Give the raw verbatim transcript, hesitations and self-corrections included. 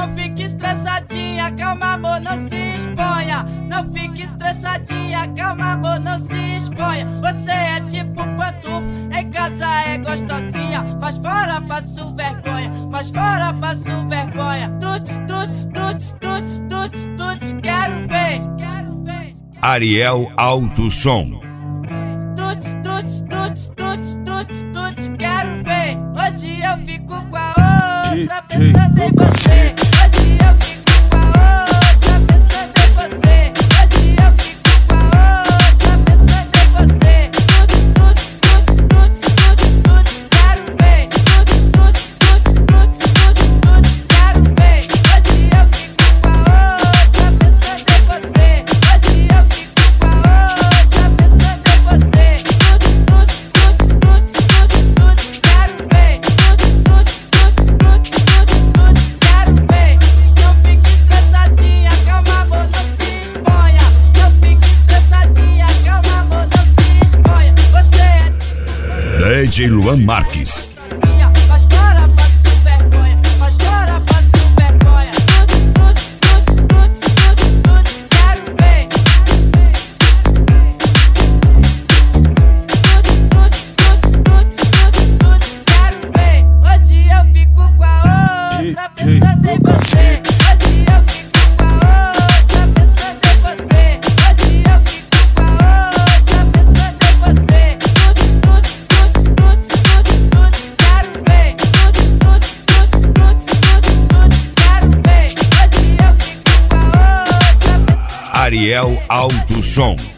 Não fique estressadinha, calma amor, não se exponha. Não fique estressadinha, calma amor, não se exponha. Você é tipo pantufo, em casa é gostosinha, mas fora passo vergonha, mas fora passo vergonha. Tuts, tuts, tuts, tuts, tuts, tuts, quero ver, quero ver. Ariel Alto Som. Tuts, tuts, tuts, tuts, tuts, tuts, quero ver. Hoje eu fico com a outra pensando em você. Hoje eu fico com a outra pensando em você. Hoje eu fico com a outra pensando em você. Tuts, tuts, tuts, tuts, tuts, tuts, quero ver. Tuts, tuts, tuts, tuts, tuts, tuts, quero ver. Hoje eu fico com a outra pensando em você. Hoje eu fico com a outra pensando em você. Tuts, tuts, tuts, tuts, tuts, tuts, quero ver. Tuts, tuts, tuts, tuts, tuts, tuts, quero ver. Não fique estressadinha, calma amor, não se exponha. Não fique estressadinha, calma amor, não se exponha. Você é D J Luan Marques. mas fora passo vergonha, mas fora passo vergonha. Tuts, tuts, tuts, tuts, tuts, tuts, quero ver. Tuts, tuts, tuts, tuts, tuts, tuts, quero ver. Hoje eu fico com a outra pensando em você. Hoje eu fico com a outra pensando em você. Hoje eu fico com a outra pensando em você. Tuts, tuts, tuts, tuts, tuts, tuts, quero ver. Tuts, tuts, tuts, tuts, tuts, tuts, quero ver. Hoje eu fico com a outra pensando em você. Ariel Alto Som.